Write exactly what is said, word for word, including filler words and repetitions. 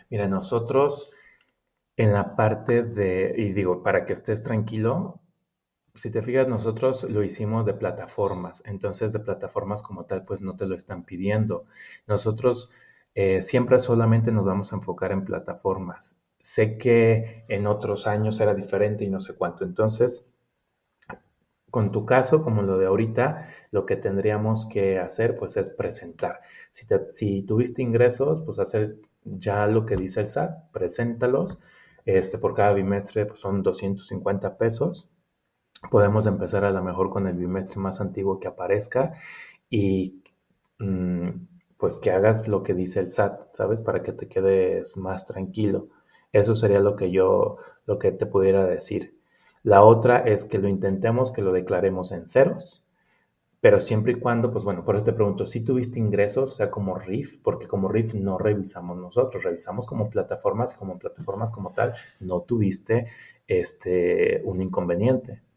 Mira, nosotros en la parte de, y digo, para que estés tranquilo, si te fijas, nosotros lo hicimos de plataformas, entonces de plataformas como tal, pues no te lo están pidiendo. Nosotros eh, siempre solamente nos vamos a enfocar en plataformas. Sé que en otros años era diferente y no sé cuánto. Entonces, con tu caso, como lo de ahorita, lo que tendríamos que hacer, pues, es presentar. Si, te- si tuviste ingresos, pues hacer ya lo que dice el S A T, preséntalos. Este, por cada bimestre, pues son doscientos cincuenta pesos. Podemos empezar a lo mejor con el bimestre más antiguo que aparezca y mm, pues que hagas lo que dice el S A T, ¿sabes? Para que te quedes más tranquilo. Eso sería lo que yo, lo que te pudiera decir. La otra es que lo intentemos, que lo declaremos en ceros, pero siempre y cuando, pues bueno, por eso te pregunto, si tuviste ingresos, o sea, como R I F, porque como R I F no revisamos nosotros, revisamos como plataformas y como plataformas como tal, no tuviste este, un inconveniente.